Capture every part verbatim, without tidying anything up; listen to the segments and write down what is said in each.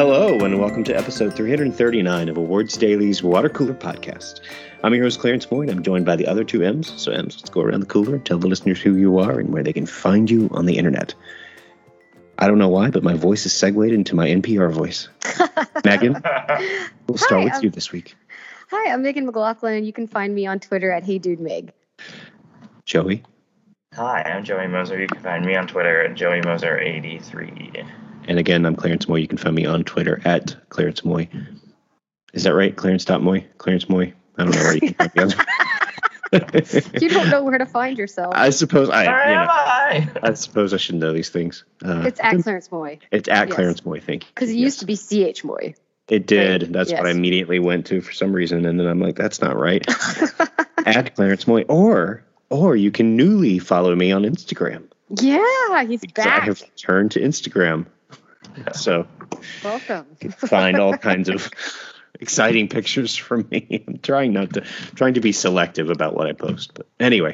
Hello, and welcome to episode three hundred thirty-nine of Awards Daily's Water Cooler Podcast. I'm your host, Clarence Moy, and I'm joined by the other two M's. So, M's, let's go around the cooler and tell the listeners who you are and where they can find you on the internet. I don't know why, but my voice is segued into my N P R voice. Megan, we'll start Hi, with I'm, you this week. Hi, I'm Megan McLaughlin, and you can find me on Twitter at HeyDudeMeg. Joey. Hi, I'm Joey Moser. You can find me on Twitter at Joey Moser eighty-three. And again, I'm Clarence Moy. You can find me on Twitter at Clarence Moy. Is that right? Clarence.Moy? Clarence Moy? I don't know where you can find me on. You don't know where to find yourself. I suppose I. Where you know, am I? I suppose I should know these things. Uh, It's at Clarence Moy. It's at Yes. Clarence Moy. Thank you. Because it Yes. used to be C H Moy. It did. Right. That's Yes. what I immediately went to for some reason, and then I'm like, that's not right. At Clarence Moy, or or you can newly follow me on Instagram. Yeah, he's Because back. I have turned to Instagram, so Welcome. you can find all kinds of exciting pictures from me. I'm trying not to trying to be selective about what I post, but anyway.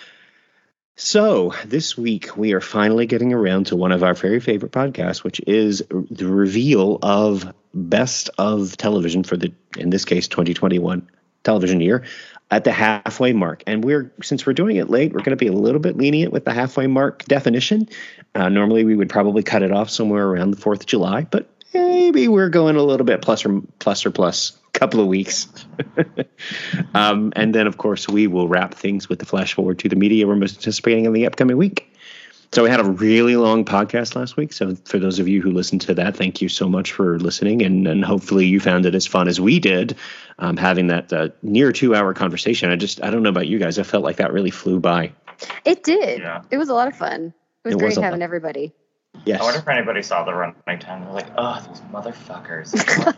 So this week we are finally getting around to one of our very favorite podcasts, which is the reveal of best of television for the, in this case, twenty twenty-one television year at the halfway mark. And we're, since we're doing it late, we're going to be a little bit lenient with the halfway mark definition. Uh, normally we would probably cut it off somewhere around the fourth of July, but maybe we're going a little bit plus or plus or plus couple of weeks. um, and then, of course, we will wrap things with the flash forward to the media we're most anticipating in the upcoming week. So we had a really long podcast last week. So for those of you who listened to that, thank you so much for listening. And, and hopefully you found it as fun as we did, um, having that uh, near two hour conversation. I just, I don't know about you guys. I felt like that really flew by. It did. Yeah. It was a lot of fun. It was It great was a having lot. everybody. Yes. I wonder if anybody saw the running time. They're like, oh, these motherfuckers.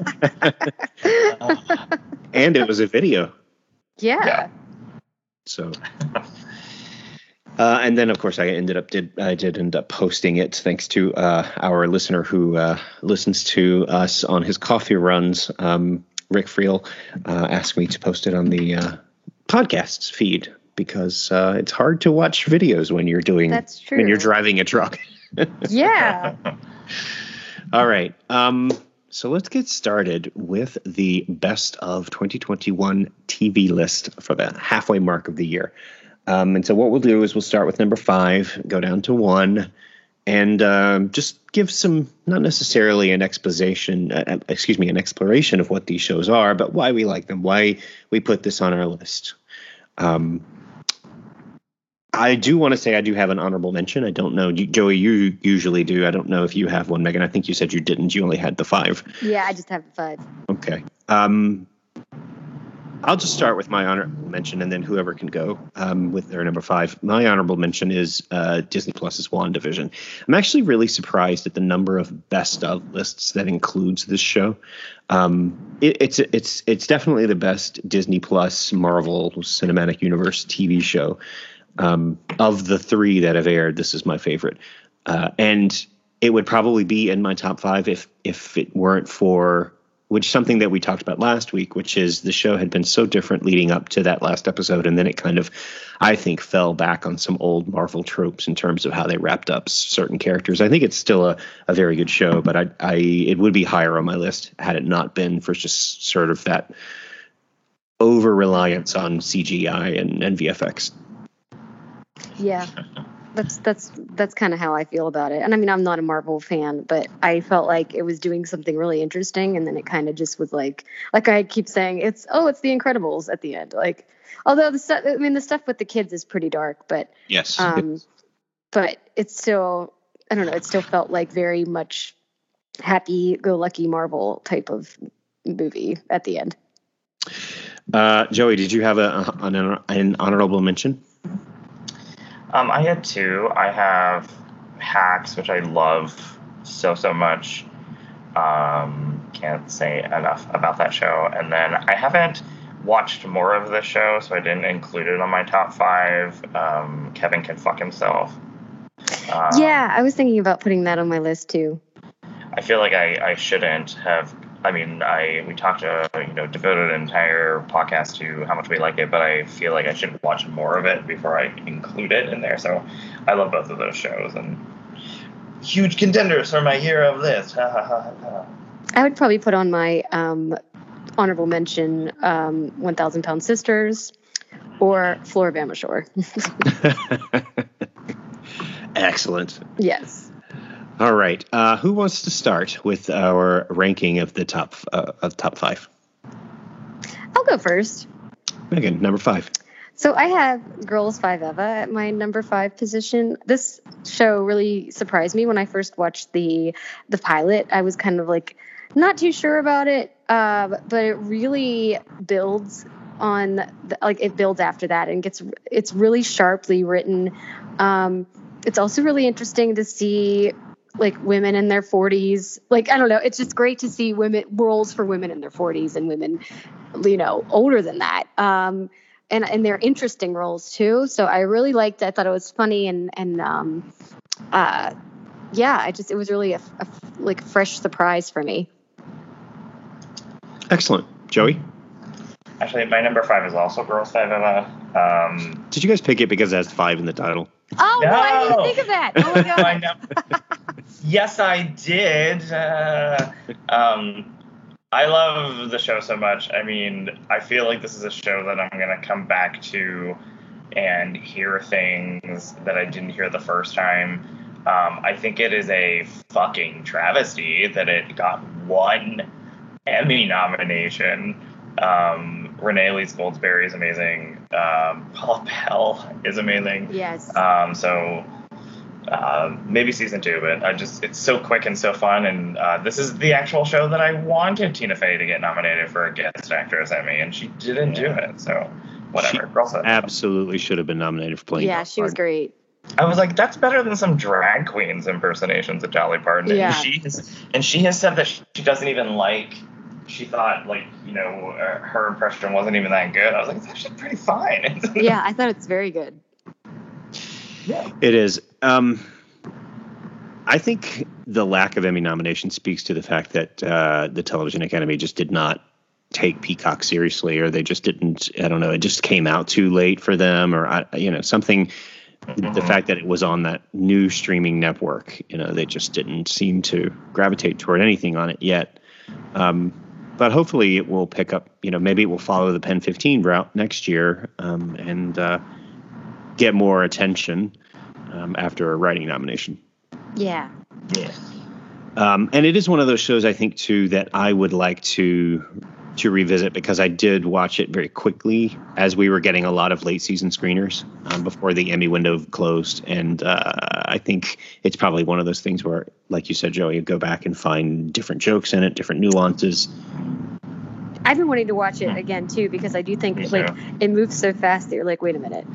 And it was a video. Yeah. Yeah. So, uh, and then of course I ended up did I did end up posting it thanks to uh, our listener who uh, listens to us on his coffee runs. Um, Rick Friel uh, asked me to post it on the uh, podcasts feed because uh, it's hard to watch videos when you're doing That's true. when you're driving a truck. Yeah. All right. Um, so let's get started with the best of twenty twenty-one T V list for the halfway mark of the year. Um, and so what we'll do is we'll start with number five, go down to one, and um, just give some, not necessarily an exposition, uh, excuse me, an exploration of what these shows are, but why we like them, why we put this on our list. Um, I do want to say I do have an honorable mention. I don't know, Joey, you usually do. I don't know if you have one, Megan. I think you said you didn't. You only had the five. Yeah, I just have the five. Okay. Um, I'll just start with my honorable mention, and then whoever can go um, with their number five. My honorable mention is uh, Disney Plus's WandaVision. I'm actually really surprised at the number of best of lists that includes this show. Um, it, it's it's it's definitely the best Disney Plus Marvel Cinematic Universe T V show. Um, of the three that have aired, this is my favorite. Uh, and it would probably be in my top five if if it weren't for, which something that we talked about last week, which is the show had been so different leading up to that last episode. And then it kind of, I think, fell back on some old Marvel tropes in terms of how they wrapped up certain characters. I think it's still a, a very good show, but I, I it would be higher on my list had it not been for just sort of that over-reliance on C G I and, and V F X. Yeah. That's that's that's kind of how I feel about it. And I mean, I'm not a Marvel fan, but I felt like it was doing something really interesting, and then it kind of just was like, like I keep saying, it's oh, it's The Incredibles at the end. Like, although the stuff, I mean, the stuff with the kids is pretty dark, but Yes. um, but it's still, I don't know, it still felt like very much happy-go-lucky Marvel type of movie at the end. Uh, Joey, did you have a, an, an honorable mention? Um, I had two. I have Hacks, which I love so, so much. Um, can't say enough about that show. And then I haven't watched more of the show, so I didn't include it on my top five. Um, Kevin Can Fuck Himself. Um, Yeah, I was thinking about putting that on my list too. I feel like I, I shouldn't have. I mean, I we talked to, you know, devoted an entire podcast to how much we like it, but I feel like I should watch more of it before I include it in there. So I love both of those shows, and huge contenders for my year of list. Ha ha ha ha. I would probably put on my um, honorable mention um, one thousand Pound Sisters or Floribama Shore. Excellent. Yes. All right. Uh, who wants to start with our ranking of the top uh, of top five? I'll go first. Megan, number five. So I have Girls Five Eva at my number five position. This show really surprised me when I first watched the the pilot. I was kind of like not too sure about it, uh, but it really builds on the, like it builds after that and gets it's really sharply written. Um, it's also really interesting to see like women in their forties. Like I don't know, it's just great to see women roles for women in their forties and women, you know, older than that. Um, And, and they're interesting roles too. So I really liked it. I thought it was funny and and um, uh, yeah, I just it was really a, a like fresh surprise for me. Excellent, Joey. Actually, my number five is also Girls Five Eva. Um, Did you guys pick it because it has five in the title? Oh, No. no, I didn't even think of that. Oh my god. my num- yes, I did. Uh, um, I love the show so much. I mean, I feel like this is a show that I'm going to come back to and hear things that I didn't hear the first time. Um, I think it is a fucking travesty that it got one Emmy nomination. Um, Renee Elise Goldsberry is amazing. Um, Paula Pell is amazing. Yes. Um, so... Uh, maybe season two, but I just it's so quick and so fun, and uh, this is the actual show that I wanted Tina Fey to get nominated for a guest actress Emmy, and she didn't do it. So whatever. She Girls Five Eva. absolutely should have been nominated for playing. Yeah, Dolly she was Parton. great. I was like, that's better than some drag queens impersonations of Dolly Parton. Yeah. And she has, and she has said that she, she doesn't even like. She thought like you know uh, her impression wasn't even that good. I was like, it's actually pretty fine. Yeah, I thought it's very good. Yeah. It is. Um, I think the lack of Emmy nomination speaks to the fact that uh, the Television Academy just did not take Peacock seriously, or they just didn't. I don't know. It just came out too late for them, or I- you know, something. The fact that it was on that new streaming network, you know, they just didn't seem to gravitate toward anything on it yet. Um, but hopefully, it will pick up. You know, maybe it will follow the Pen fifteen route next year um, and uh, get more attention um, after a writing nomination. Yeah. Yeah. Um, and it is one of those shows, I think, too, that I would like to to revisit because I did watch it very quickly as we were getting a lot of late season screeners um, before the Emmy window closed. And uh, I think it's probably one of those things where, like you said, Joey, you go back and find different jokes in it, different nuances. I've been wanting to watch it again too because I do think Me like too. it moves so fast that you're like, wait a minute.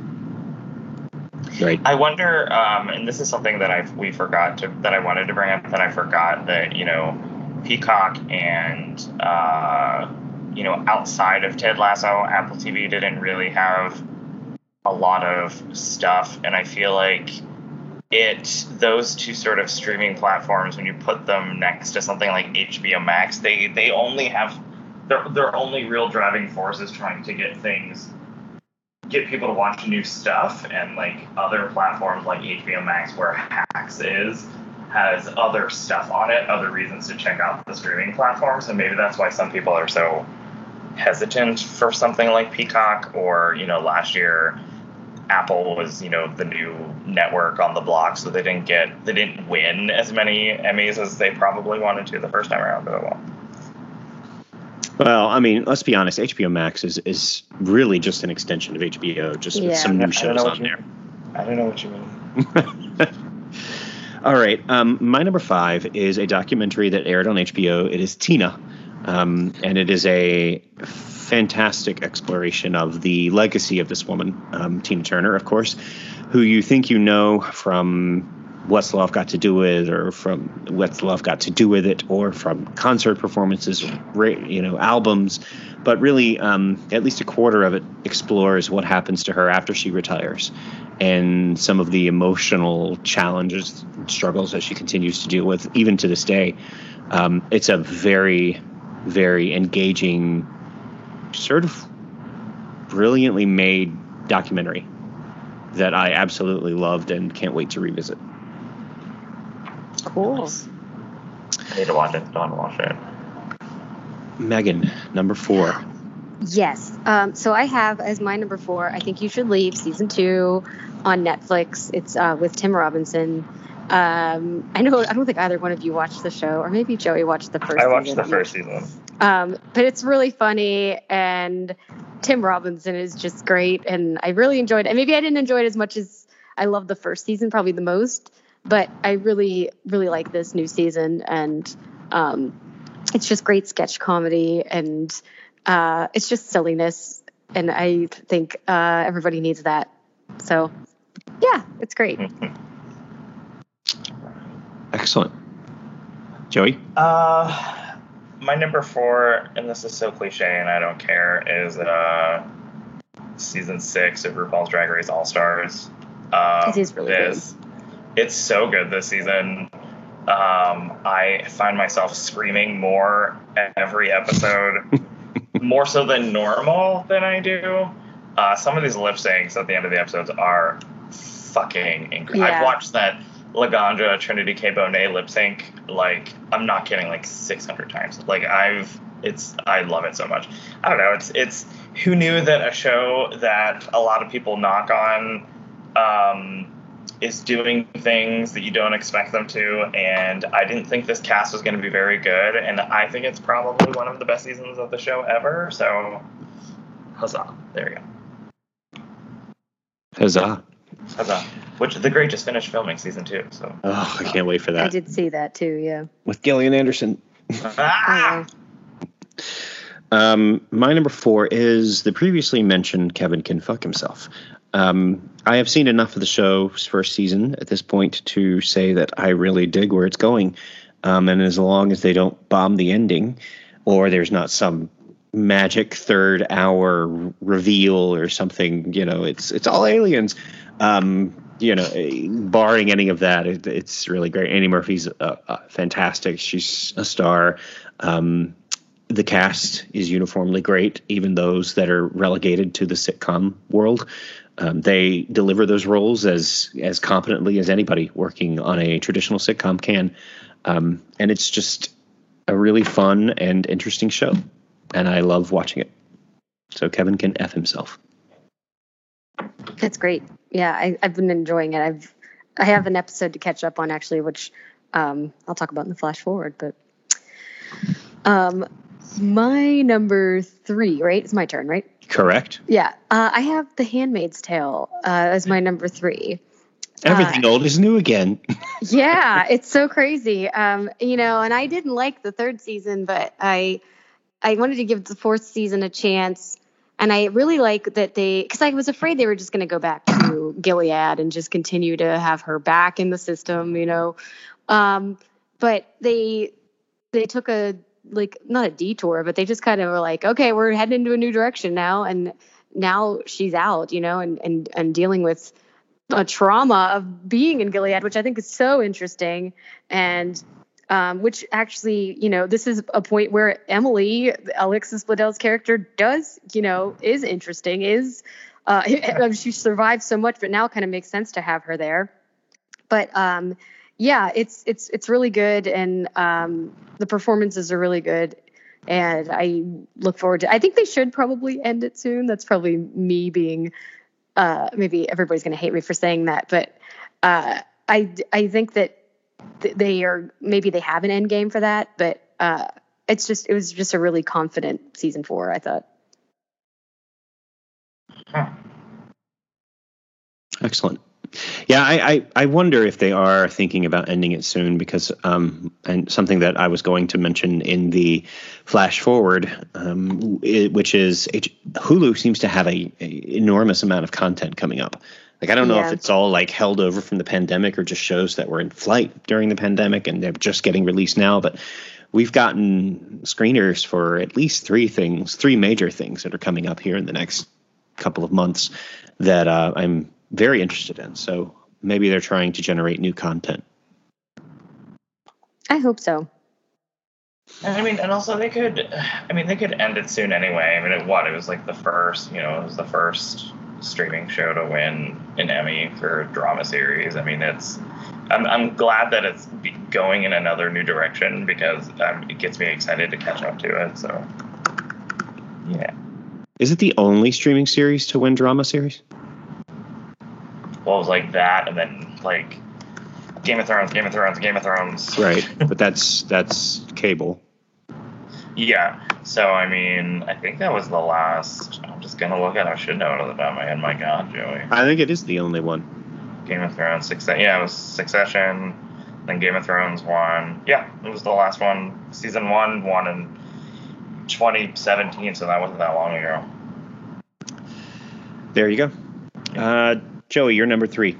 Right. I wonder, um, and this is something that I we forgot to that I wanted to bring up that I forgot that you know, Peacock and uh, you know outside of Ted Lasso, Apple T V didn't really have a lot of stuff, and I feel like it those two sort of streaming platforms when you put them next to something like H B O Max, they they only have their their only real driving force is trying to get things. Get people to watch new stuff, and like other platforms like H B O Max where Hacks is has other stuff on it, other reasons to check out the streaming platforms, and maybe that's why some people are so hesitant for something like Peacock. Or you know last year Apple was you know the new network on the block, so they didn't get they didn't win as many Emmys as they probably wanted to the first time around, but well. Well, I mean, let's be honest. H B O Max is, is really just an extension of H B O, just Yeah. with some I new don't shows know what on you there. mean. I don't know what you mean. All right. Um, my number five is a documentary that aired on H B O. It is Tina. Um, and it is a fantastic exploration of the legacy of this woman, um, Tina Turner, of course, who you think you know from What's Love Got to Do With, or from What's Love Got to Do With It, or from concert performances, you know, albums. But really, um, at least a quarter of it explores what happens to her after she retires and some of the emotional challenges, struggles that she continues to deal with, even to this day. Um, it's a very, very engaging, sort of brilliantly made documentary that I absolutely loved and can't wait to revisit. Cool. I need to watch it. Don't watch it. Megan, number four. Yes. Um, so I have as my number four, I Think You Should Leave, season two on Netflix. It's uh, with Tim Robinson. Um, I know I don't think either one of you watched the show, or maybe Joey watched the first I watched season. the first season. Um, but it's really funny, and Tim Robinson is just great, and I really enjoyed it. And maybe I didn't enjoy it as much as I loved the first season, probably the most, but I really, really like this new season, and um, it's just great sketch comedy, and uh, it's just silliness, and I think uh, everybody needs that. So, yeah, it's great. Excellent. Joey? Uh, my number four, and this is so cliche and I don't care, is uh, season six of RuPaul's Drag Race All-Stars. Um, It is really this, good. It's so good this season. Um, I find myself screaming more every episode, more so than normal than I do. Uh, some of these lip syncs at the end of the episodes are fucking incredible. Yeah. I've watched that Laganja Trinity K. Bonet lip sync, like, I'm not kidding, like six hundred times. Like, I've, it's, I love it so much. I don't know, it's, it's, who knew that a show that a lot of people knock on, um, is doing things that you don't expect them to, and I didn't think this cast was going to be very good, and I think it's probably one of the best seasons of the show ever, so huzzah. There you go. Huzzah. Huzzah. Which, The Great just finished filming season two, so. Oh, I can't wait for that. I did see that too, yeah. With Gillian Anderson. Ah! Um, my number four is the previously mentioned Kevin Can Fuck Himself. Um, I have seen enough of the show's first season at this point to say that I really dig where it's going. Um, and as long as they don't bomb the ending, or there's not some magic third hour reveal or something, you know, it's it's all aliens. Um, you know, barring any of that, it, it's really great. Annie Murphy's uh, uh, fantastic. She's a star. Um, the cast is uniformly great, even those that are relegated to the sitcom world. Um, they deliver those roles as as competently as anybody working on a traditional sitcom can. Um, and it's just a really fun and interesting show. And I love watching it. So Kevin Can F himself. That's great. Yeah, I, I've been enjoying it. I've I have an episode to catch up on actually, which um, I'll talk about in the flash forward. But um, my number three, right? It's my turn, right? Correct. Yeah, uh, I have The Handmaid's Tale uh, as my number three. Everything uh, old is new again. Yeah, it's so crazy. Um, you know, and I didn't like the third season, but I I wanted to give the fourth season a chance. And I really like that they, because I was afraid they were just going to go back to Gilead and just continue to have her back in the system, you know. Um, but they they took a, like, not a detour, but they just kind of were like, okay, we're heading into a new direction now. And now she's out, you know, and, and, and dealing with a trauma of being in Gilead, which I think is so interesting. And Um, which actually, you know, this is a point where Emily, Alexis Bledell's character, does, you know, is interesting, is, uh, she survived so much, but now it kind of makes sense to have her there. But um, yeah, it's it's it's really good, and um, the performances are really good, and I look forward to. I think they should probably end it soon. That's probably me being, uh, maybe everybody's going to hate me for saying that, but uh, I I think that. They are, maybe they have an end game for that, but uh, it's just, it was just a really confident season four, I thought. Huh. Excellent. Yeah, I, I, I wonder if they are thinking about ending it soon, because um, and something that I was going to mention in the flash forward, um, it, which is H- Hulu seems to have a, a enormous amount of content coming up. Like, I don't know Yeah. if it's all like held over from the pandemic or just shows that were in flight during the pandemic and they're just getting released now. But we've gotten screeners for at least three things, three major things that are coming up here in the next couple of months that uh, I'm very interested in. So maybe they're trying to generate new content. I hope so. And I mean, and also they could, I mean, they could end it soon anyway. I mean, it, what, it was like the first, you know, it was the first streaming show to win an Emmy for a drama series. I mean, it's I'm I'm glad that it's going in another new direction because um, it gets me excited to catch up to it. So, yeah. Is it the only streaming series to win drama series? Well, it was like that, and then like Game of Thrones, Game of Thrones, Game of Thrones. Right, but that's that's cable. Yeah. So I mean, I think that was the last. I'm just gonna look at it. I should know it off the top of my head. My God, Joey. I think it is the only one. Game of Thrones, Succession. Yeah, it was Succession. Then Game of Thrones won. Yeah, it was the last one. Season one won in twenty seventeen, so that wasn't that long ago. There you go. Uh, Joey, you're number three.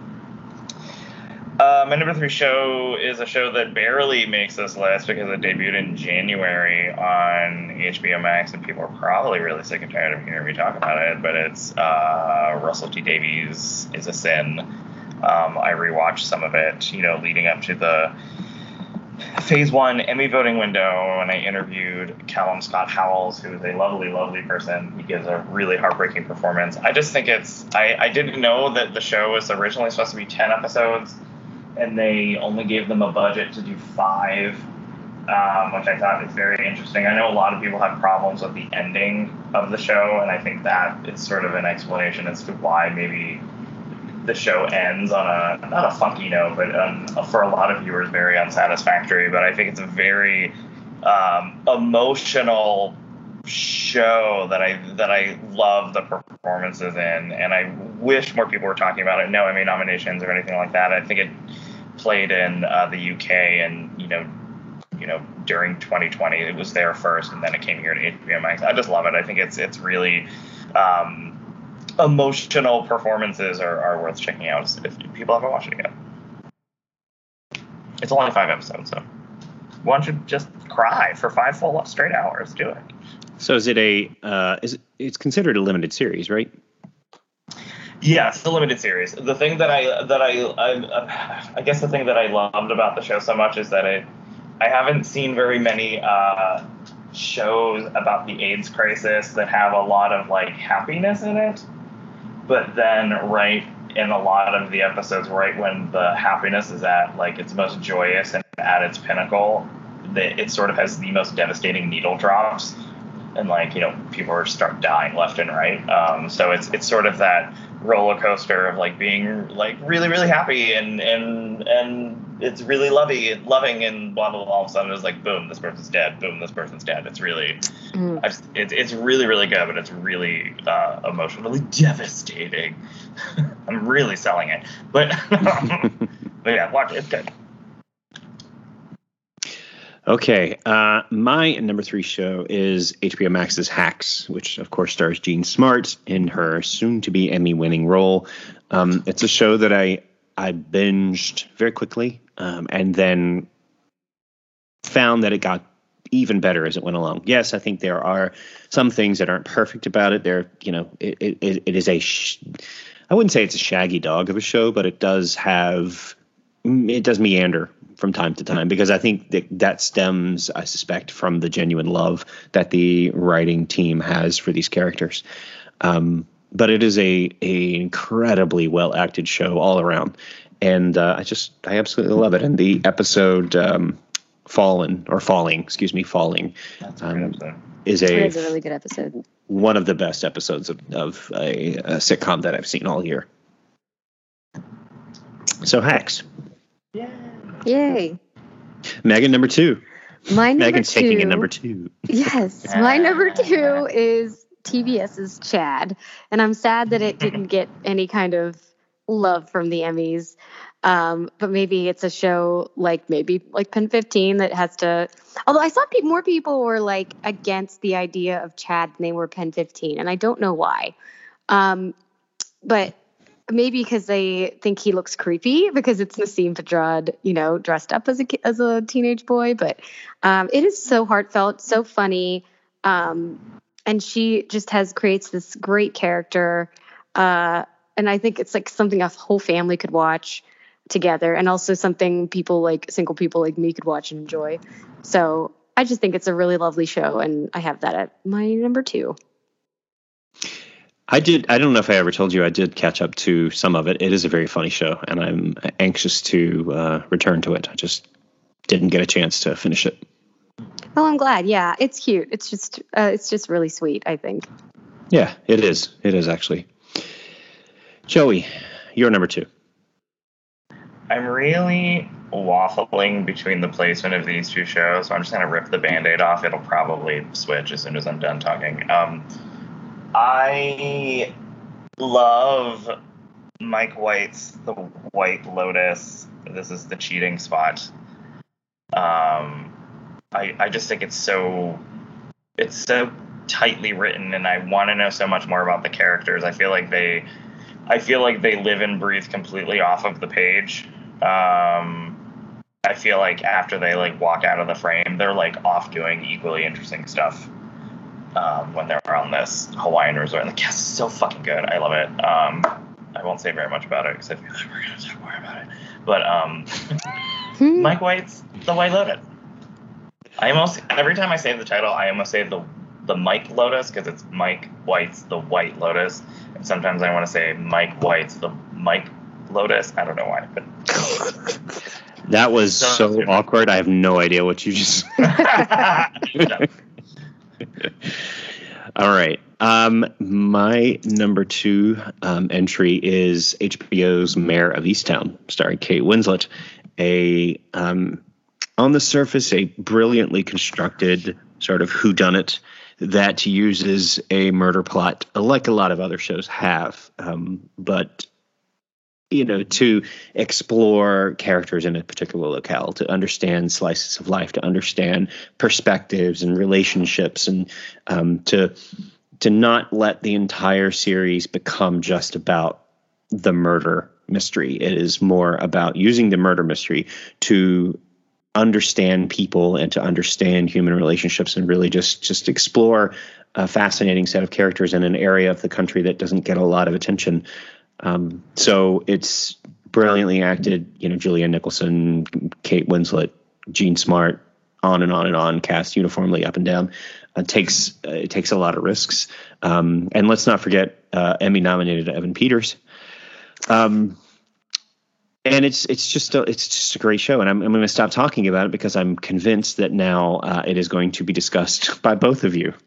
Uh, my number three show is a show that barely makes this list because it debuted in January on H B O Max, and people are probably really sick and tired of hearing me talk about it. But it's uh, Russell T Davies Is a Sin. Um, I rewatched some of it, you know, leading up to the Phase One Emmy voting window, and I interviewed Callum Scott Howells, who is a lovely, lovely person. He gives a really heartbreaking performance. I just think it's. I, I didn't know that the show was originally supposed to be ten episodes. And they only gave them a budget to do five, um, which I thought is very interesting. I know a lot of people have problems with the ending of the show, and I think that is sort of an explanation as to why maybe the show ends on a, not a funky note, but um, for a lot of viewers, very unsatisfactory. But I think it's a very um, emotional show that I that I love the performances in, and I wish more people were talking about it. No Emmy nominations or anything like that. I think it played in uh, the U K, and you know, you know, during twenty twenty, it was there first, and then it came here to H B O Max. I just love it. I think it's it's really um, emotional performances are, are worth checking out if people haven't watched it yet. It's only five episodes, so one should just cry for five full straight hours. Do it. So is it a uh, is it, it's considered a limited series, right? Yeah, it's a limited series. The thing that I that I, I I guess the thing that I loved about the show so much is that it I haven't seen very many uh, shows about the AIDS crisis that have a lot of like happiness in it, but then right in a lot of the episodes, right when the happiness is at like its most joyous and at its pinnacle, that it sort of has the most devastating needle drops. And like, you know, people are start dying left and right. Um, so it's it's sort of that roller coaster of like being like really, really happy and and and it's really lovey, loving and blah blah blah. All of a sudden it's like boom, this person's dead. Boom, this person's dead. It's really, mm. I just, it's it's really really good, but it's really uh, emotionally devastating. I'm really selling it, but but yeah, watch it. It's good. Okay, uh, my number three show is H B O Max's Hacks, which of course stars Jean Smart in her soon-to-be Emmy-winning role. Um, it's a show that I I binged very quickly, um, and then found that it got even better as it went along. Yes, I think there are some things that aren't perfect about it. There, you know, it it, it is a sh- I wouldn't say it's a shaggy dog of a show, but it does have it does meander from time to time, because I think that that stems, I suspect, from the genuine love that the writing team has for these characters. Um, but it is a, a incredibly well acted show all around, and uh, I just I absolutely love it. And the episode um, Fallen or Falling, excuse me, Falling, um, is a, a really good episode. One of the best episodes of, of a, a sitcom that I've seen all year. So Hacks. Yeah. Yay. Megan, number two. My number Megan's two, taking a number two. Yes. My number two is T B S's Chad. And I'm sad that it didn't get any kind of love from the Emmys. Um, but maybe it's a show like maybe like Pen fifteen that has to, although I saw pe- more people were like against the idea of Chad than they were Pen fifteen. And I don't know why. Um, but maybe because they think he looks creepy because it's Nassim Pedrad, you know, dressed up as a as a teenage boy. But um, it is so heartfelt, so funny, um, and she just has creates this great character. Uh, and I think it's like something a whole family could watch together, and also something people like single people like me could watch and enjoy. So I just think it's a really lovely show, and I have that at my number two. I did. I don't know if I ever told you. I did catch up to some of it. It is a very funny show, and I'm anxious to uh, return to it. I just didn't get a chance to finish it. Oh, I'm glad. Yeah, it's cute. It's just, uh, it's just really sweet, I think. Yeah, it is. It is actually. Joey, you're number two. I'm really waffling between the placement of these two shows, so I'm just going to rip the Band-Aid off. It'll probably switch as soon as I'm done talking. Um, I love Mike White's The White Lotus. This is the cheating spot. Um, I, I just think it's so it's so tightly written, and I want to know so much more about the characters. I feel like they I feel like they live and breathe completely off of the page. Um, I feel like after they like walk out of the frame, they're like off doing equally interesting stuff. Um, when they're on this Hawaiian resort, and the cast is so fucking good. I love it. Um, I won't say very much about it because I feel like we're gonna talk more about it. But um, Mike White's The White Lotus. I almost every time I say the title, I almost say the the Mike Lotus because it's Mike White's The White Lotus, and sometimes I want to say Mike White's The Mike Lotus. I don't know why, but that was so, so awkward. I have no idea what you just. All right. Um, my number two um, entry is H B O's Mayor of Easttown, starring Kate Winslet. A um, on the surface, a brilliantly constructed sort of whodunit that uses a murder plot, like a lot of other shows have, um, but you know, to explore characters in a particular locale, to understand slices of life, to understand perspectives and relationships, and um, to to not let the entire series become just about the murder mystery. It is more about using the murder mystery to understand people and to understand human relationships, and really just just explore a fascinating set of characters in an area of the country that doesn't get a lot of attention. Um, so it's brilliantly acted, you know, Julianne Nicholson, Kate Winslet, Jean Smart, on and on and on, cast uniformly up and down. It takes uh, it takes a lot of risks, um, and let's not forget uh, Emmy-nominated Evan Peters. Um, and it's it's just a, it's just a great show, and I'm I'm going to stop talking about it because I'm convinced that now uh, it is going to be discussed by both of you.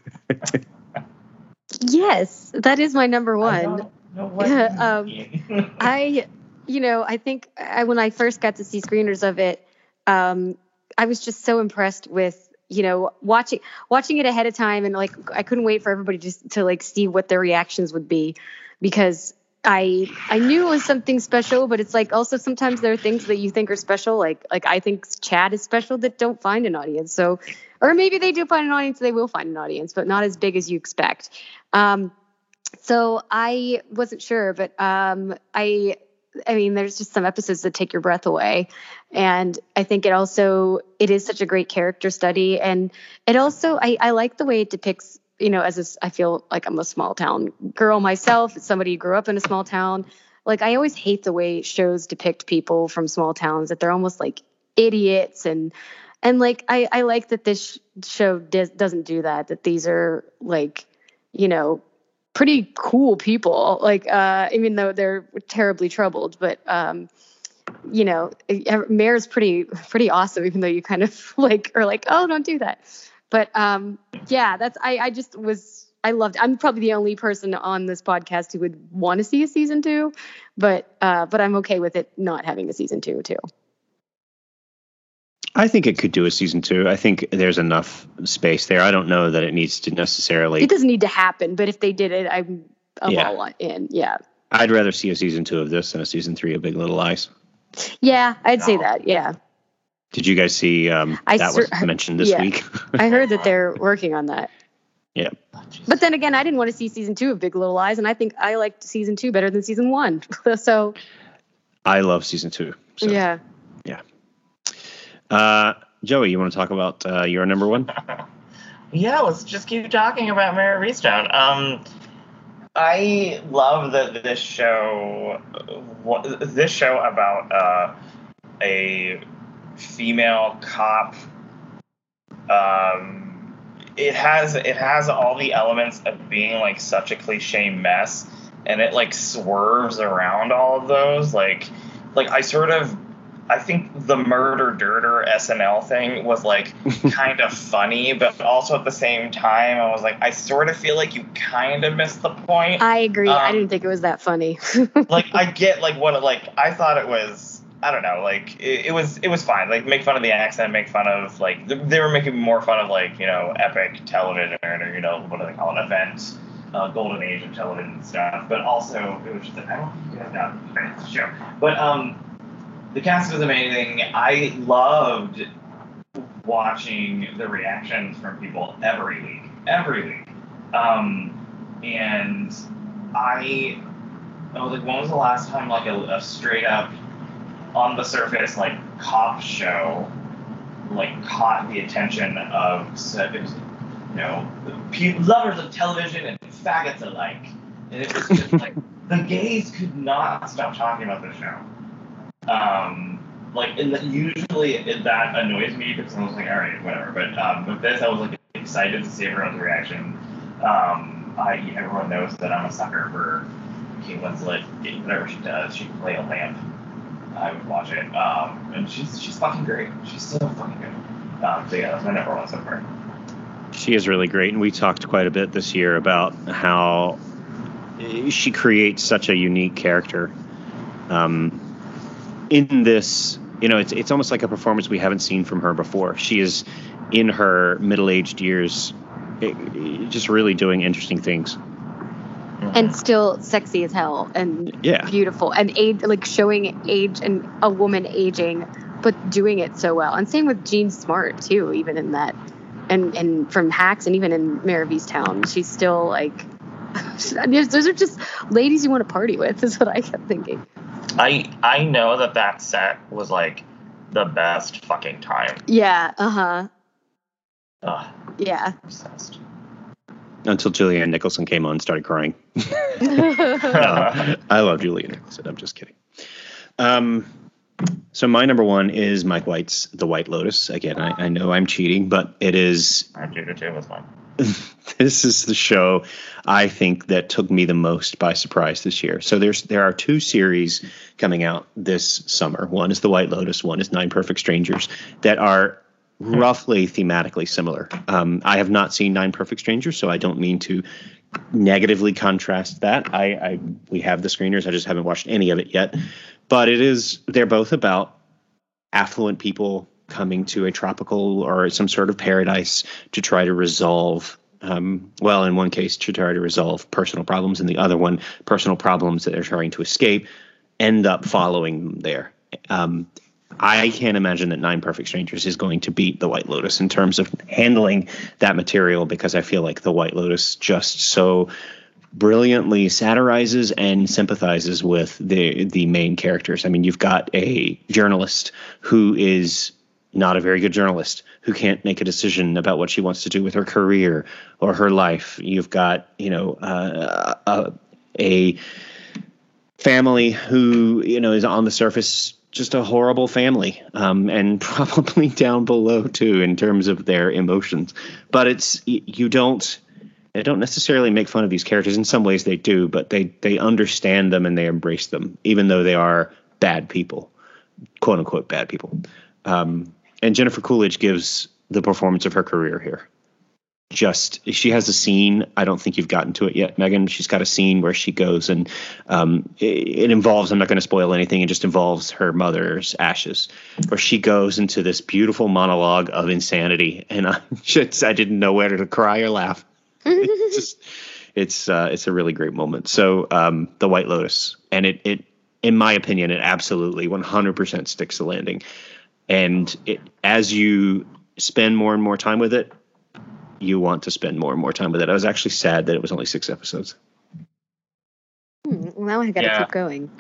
Yes, that is my number one. Yeah, um, I, you know, I think I, when I first got to see screeners of it, um, I was just so impressed with, you know, watching watching it ahead of time, and like I couldn't wait for everybody just to like see what their reactions would be, because I I knew it was something special, but it's like also sometimes there are things that you think are special, like like I think Chad is special, that don't find an audience. So, or maybe they do find an audience, they will find an audience, but not as big as you expect. Um, So I wasn't sure, but um, I, I mean, there's just some episodes that take your breath away, and I think it also it is such a great character study, and it also I, I like the way it depicts, you know, as a, I feel like I'm a small town girl myself, somebody who grew up in a small town. Like I always hate the way shows depict people from small towns, that they're almost like idiots, and and like I I like that this show does, doesn't do that. That these are like, you know, pretty cool people, like uh even though they're terribly troubled, but um you know, Mayor's pretty pretty awesome, even though you kind of like are like, oh, don't do that. But um yeah, that's I I just was I loved I'm probably the only person on this podcast who would want to see a season two, but uh but I'm okay with it not having a season two too. I think it could do a season two. I think there's enough space there. I don't know that it needs to necessarily. It doesn't need to happen, but if they did it, I'm, I'm yeah. all in. Yeah. I'd rather see a season two of this than a season three of Big Little Lies. Yeah, I'd no. say that. Yeah. Did you guys see um, I that sur- was mentioned this yeah. week? I heard that they're working on that. Yeah. But then again, I didn't want to see season two of Big Little Lies, and I think I liked season two better than season one. So. I love season two. So, yeah. Yeah. Uh, Joey, you want to talk about uh, your number one? Yeah, let's just keep talking about Mayor of Easttown. Um, I love that this show, this show about uh, a female cop. Um, it has it has all the elements of being like such a cliche mess, and it like swerves around all of those. Like like I sort of I think the Murder Dirter S N L thing was like kind of funny, but also at the same time I was like, I sort of feel like you kind of missed the point. I agree. Um, I didn't think it was that funny. like I get like what like I thought it was. I don't know. Like it, it was it was fine. Like make fun of the accent, make fun of like they were making more fun of like you know epic television or you know what do they call it event, uh, golden age of television stuff. But also it was just I don't think you have that fans the show. But um. The cast was amazing. I loved watching the reactions from people every week, every week. Um, and I, I was like, when was the last time like a, a straight up, on the surface like cop show, like caught the attention of you know pe- lovers of television and faggots alike, and it was just like the gays could not stop talking about the show. Um, like, and the, usually it, that annoys me because I was like, all right, whatever. But um, with this, I was like excited to see everyone's reaction. Um, I everyone knows that I'm a sucker for Kate Winslet. Whatever she does, she can play a lamp. I would watch it. Um, and she's she's fucking great. She's so fucking good. Um, so yeah, that's my number one so far. She is really great, and we talked quite a bit this year about how she creates such a unique character. Um, in this, you know, it's it's almost like a performance we haven't seen from her before. She is in her middle-aged years, just really doing interesting things. And still sexy as hell and yeah. beautiful and age, like showing age and a woman aging, but doing it so well. And same with Jean Smart too, even in that, and and from Hacks and even in Mare of Easttown, she's still like, those are just ladies you want to party with, is what I kept thinking. I I know that that set was like the best fucking time. Yeah. Uh huh. Ugh. Yeah. Obsessed. Until Julianne Nicholson came on and started crying. No, I love Julianne Nicholson. I'm just kidding. Um, so my number one is Mike White's The White Lotus. Again, I, I know I'm cheating, but it is. I do too. It's fine. This is the show I think that took me the most by surprise this year. So there's there are two series coming out this summer. One is The White Lotus. One is Nine Perfect Strangers that are roughly thematically similar. Um, I have not seen Nine Perfect Strangers, so I don't mean to negatively contrast that. I, I we have the screeners. I just haven't watched any of it yet. But it is they're both about affluent people coming to a tropical or some sort of paradise to try to resolve. Um, well, in one case, to try to resolve personal problems, and the other one, personal problems that they're trying to escape, end up following them there. Um, I can't imagine that Nine Perfect Strangers is going to beat The White Lotus in terms of handling that material, because I feel like The White Lotus just so brilliantly satirizes and sympathizes with the the main characters. I mean, you've got a journalist who is not a very good journalist, who can't make a decision about what she wants to do with her career or her life. You've got, you know, uh, a, a family who, you know, is on the surface just a horrible family, um, and probably down below too in terms of their emotions. But it's you don't they don't necessarily make fun of these characters. In some ways they do, but they they understand them and they embrace them, even though they are bad people, quote unquote bad people. Um, and Jennifer Coolidge gives the performance of her career here. Just she has a scene. I don't think you've gotten to it yet, Megan. She's got a scene where she goes and um, it, it involves. I'm not going to spoil anything. It just involves her mother's ashes, where she goes into this beautiful monologue of insanity, and I just I didn't know whether to cry or laugh. It's just it's uh, it's a really great moment. So um, The White Lotus, and it it in my opinion, it absolutely one hundred percent sticks the landing, and it, as you spend more and more time with it, you want to spend more and more time with it. I was actually sad that it was only six episodes. Hmm, well, now I got to Yeah. keep going.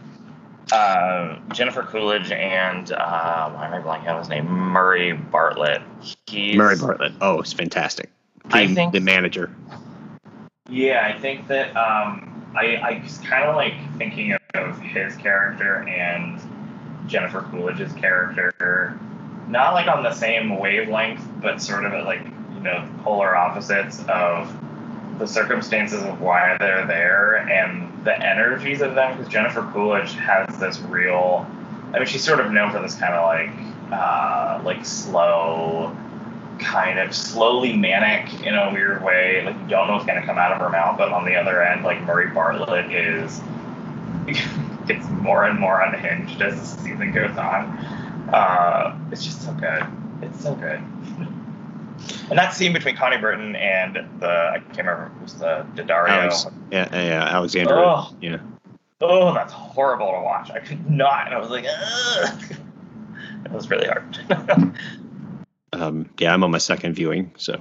Uh, Jennifer Coolidge and uh, why am I blanking on his name? Murray Bartlett. He's, Murray Bartlett. Oh, it's fantastic. I Game, think- the manager. Yeah, I think that um, I I was kind of like thinking of his character and Jennifer Coolidge's character, not like on the same wavelength, but sort of like you know, polar opposites of the circumstances of why they're there and the energies of them. Because Jennifer Coolidge has this real, I mean, she's sort of known for this kind of like, uh, like slow, kind of slowly manic in a weird way. Like you don't know what's going to come out of her mouth, but on the other end, like Murray Bartlett is gets more and more unhinged as the season goes on. Uh, it's just so good. It's so good. And that scene between Connie Britton and the, I can't remember, who's the Daddario. Alex, yeah, yeah, Alexander. Oh. Yeah. Oh, that's horrible to watch. I could not. And I was like, ugh. It was really hard. um, yeah, I'm on my second viewing, so.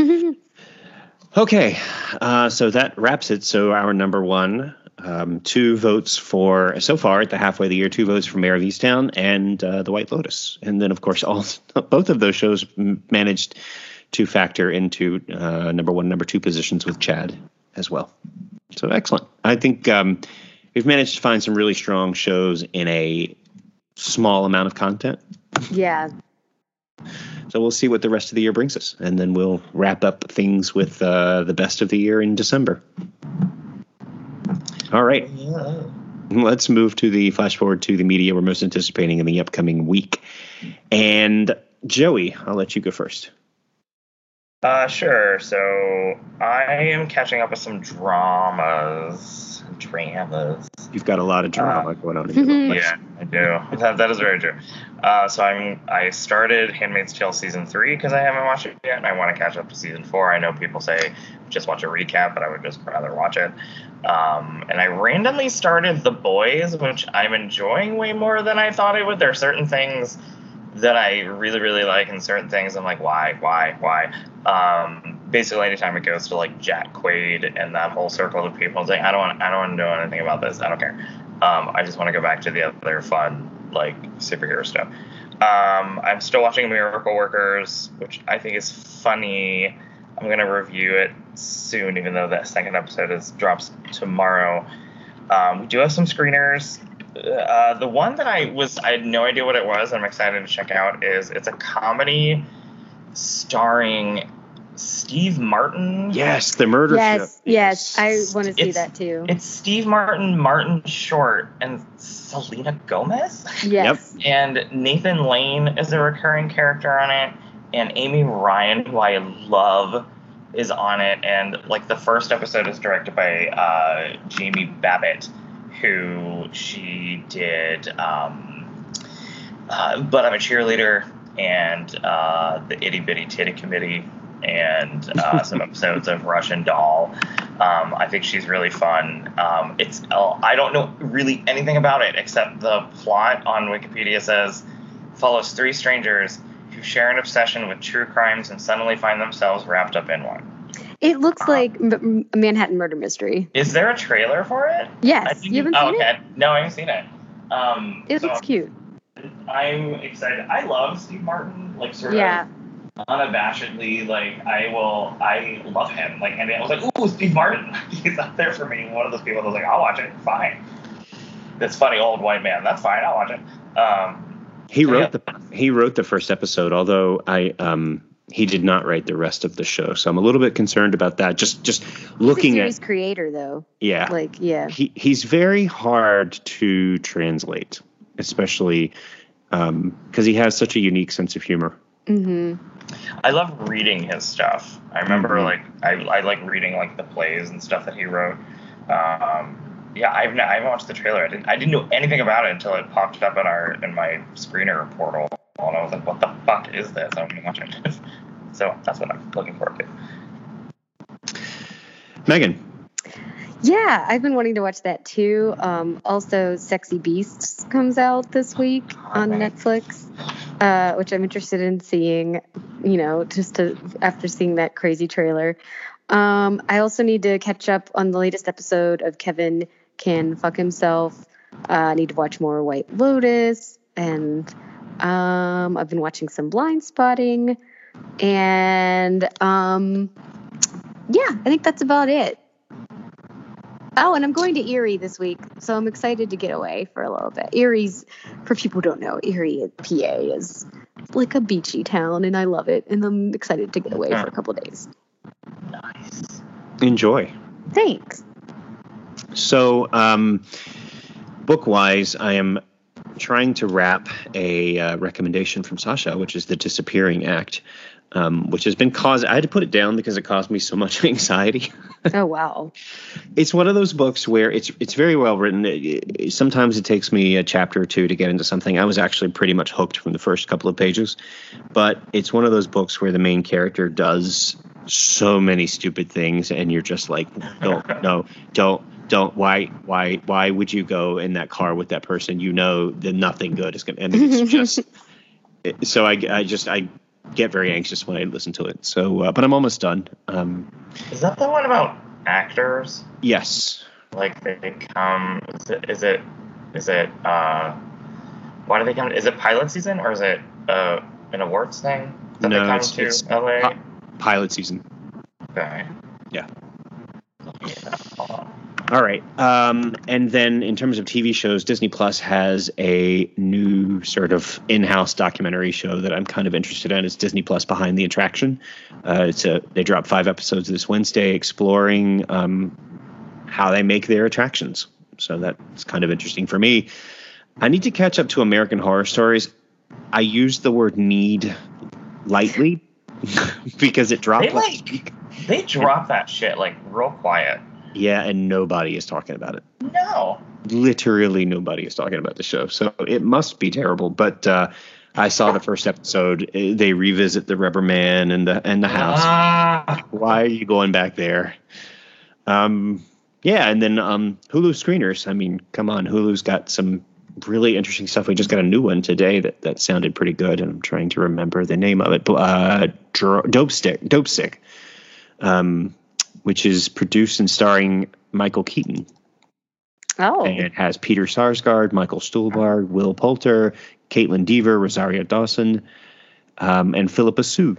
Okay, uh, so that wraps it. So our number one, um, two votes for, so far at the halfway of the year, two votes for Mayor of Easttown and uh, The White Lotus. And then, of course, all both of those shows m- managed to factor into uh, number one, number two positions with Chad as well. So excellent. I think um, we've managed to find some really strong shows in a small amount of content. Yeah. So we'll see what the rest of the year brings us. And then we'll wrap up things with uh, the best of the year in December. All right. Yeah. Let's move to the flash forward to the media we're most anticipating in the upcoming week. And Joey, I'll let you go first. Uh, sure. So I am catching up with some dramas. Dramas. You've got a lot of drama uh, going on in your life. Yeah, I do. That, that is very true. Uh, so I'm I started Handmaid's Tale season three because I haven't watched it yet, and I want to catch up to season four. I know people say just watch a recap, but I would just rather watch it. Um, and I randomly started The Boys, which I'm enjoying way more than I thought I would. There are certain things that I really, really like, and certain things I'm like, why, why, why? Um, basically, anytime it goes to like Jack Quaid and that whole circle of people, it's like I don't want, I don't want to know anything about this. I don't care. Um, I just want to go back to the other fun like superhero stuff. Um, I'm still watching Miracle Workers, which I think is funny. I'm gonna review it soon, even though that second episode is drops tomorrow. Um, we do have some screeners. Uh, the one that I was, I had no idea what it was, and I'm excited to check out, is it's a comedy starring Steve Martin. Yes, the murder yes, show. Yes, yes, I want to see It's- that too. It's Steve Martin, Martin Short, and Selena Gomez. Yes. And Nathan Lane is a recurring character on it, and Amy Ryan, who I love, is on it. And like the first episode is directed by uh, Jamie Babbitt, who she did um, uh, But I'm a Cheerleader and uh, the Itty Bitty Titty Committee and uh, some episodes of Russian Doll. Um, I think she's really fun. Um, it's uh, I don't know really anything about it except the plot on Wikipedia says follows three strangers who share an obsession with true crimes and suddenly find themselves wrapped up in one. It looks like m- a Manhattan Murder Mystery. Is there a trailer for it? Yes. I think You haven't oh, seen okay. it? No, I haven't seen it. Um, It so looks cute. I'm excited. I love Steve Martin, like sort Yeah. of unabashedly. Like I will, I love him. Like, and I was like, ooh, Steve Martin. He's up there for me. One of those people that was like, I'll watch it. Fine. This funny old white man. That's fine. I'll watch it. Um, He so wrote yeah. the he wrote the first episode, although I um he did not write the rest of the show. So I'm a little bit concerned about that. Just just looking He's a at series creator, though. yeah. Like, yeah. He he's very hard to translate, especially um because he has such a unique sense of humor. Mm-hmm. I love reading his stuff. I remember Mhm. like I I like reading like the plays and stuff that he wrote. Um, yeah, I've not, I haven't watched the trailer. I didn't I didn't know anything about it until it popped up in our in my screener portal, and I was like, what the fuck is this? I'm gonna watch it. So that's what I'm looking forward to. Megan. Yeah, I've been wanting to watch that too. Um, also, Sexy Beasts comes out this week on Okay. Netflix, uh, which I'm interested in seeing, you know, just to after seeing that crazy trailer. Um, I also need to catch up on the latest episode of Kevin Can Fuck Himself. Uh, I need to watch more White Lotus, and um, I've been watching some Blind Spotting, and um, yeah, I think that's about it. Oh, and I'm going to Erie this week, so I'm excited to get away for a little bit. Erie's, for people who don't know, Erie, P A is like a beachy town, and I love it. And I'm excited to get away for a couple of days. Nice. Enjoy. Thanks. So, um, book-wise, I am trying to wrap a uh, recommendation from Sasha, which is The Disappearing Act, um, which has been caused. I had to put it down because it caused me so much anxiety. Oh, wow. It's one of those books where it's it's very well written. It, it, sometimes it takes me a chapter or two to get into something. I was actually pretty much hooked from the first couple of pages, but it's one of those books where the main character does so many stupid things, and you're just like, don't, no, don't. Don't why why why would you go in that car with that person? You know that nothing good is going to end. It's just it, so I, I just I get very anxious when I listen to it. So, uh, but I'm almost done. Um, Is that the one about actors? yes. Like they come? Is it? Is it? Is it? Uh, why do they come? Is it pilot season or is it uh, an awards thing that No, they come it's- to it's L A? pi- pilot season. Okay. Yeah. Yeah. Hold on. All right. Um, and then in terms of T V shows, Disney Plus has a new sort of in-house documentary show that I'm kind of interested in. It's Disney Plus Behind the Attraction. Uh, it's a, they dropped five episodes this Wednesday exploring um, how they make their attractions. So that's kind of interesting for me. I need to catch up to American Horror Stories. I use the word need lightly because it dropped They last like week. they drop that shit like real quiet. Yeah, and nobody is talking about it. No. Literally nobody is talking about the show, so it must be terrible. But uh, I saw the first episode. They revisit the Rubber Man and the and the house. Ah. Why are you going back there? Um, yeah, and then um, Hulu screeners. I mean, come on, Hulu's got some really interesting stuff. We just got a new one today that that sounded pretty good, and I'm trying to remember the name of it. Uh, Dope Stick, Dope Sick. Um, which is produced and starring Michael Keaton. Oh. And it has Peter Sarsgaard, Michael Stuhlbarg, Will Poulter, Caitlin Dever, Rosario Dawson, um, and Philippa Sue.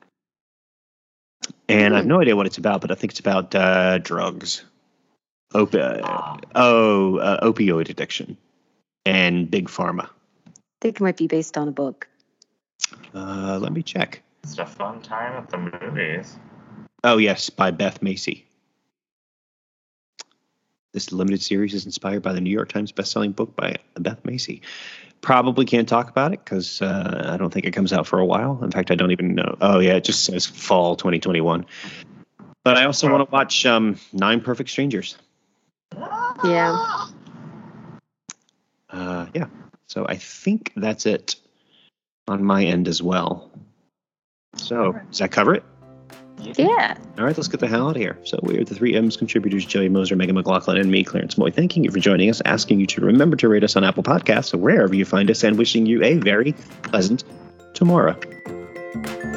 And I have no idea what it's about, but I think it's about uh, drugs. Op- uh, oh, uh, opioid addiction and big pharma. I think it might be based on a book. Uh, let me check. It's a fun time at the movies. Oh, yes, by Beth Macy. This limited series is inspired by the New York Times bestselling book by Beth Macy. Probably can't talk about it because uh, I don't think it comes out for a while. In fact, I don't even know. Oh, yeah, it just says fall twenty twenty-one. But I also want to watch um, Nine Perfect Strangers. Yeah. Uh, yeah, so I think that's it on my end as well. So, does that cover it? Yeah. All right, let's get the hell out of here. So we are the three M's contributors, Joey Moser, Megan McLaughlin, and me, Clarence Moy. Thanking you for joining us, asking you to remember to rate us on Apple Podcasts or wherever you find us, and wishing you a very pleasant tomorrow.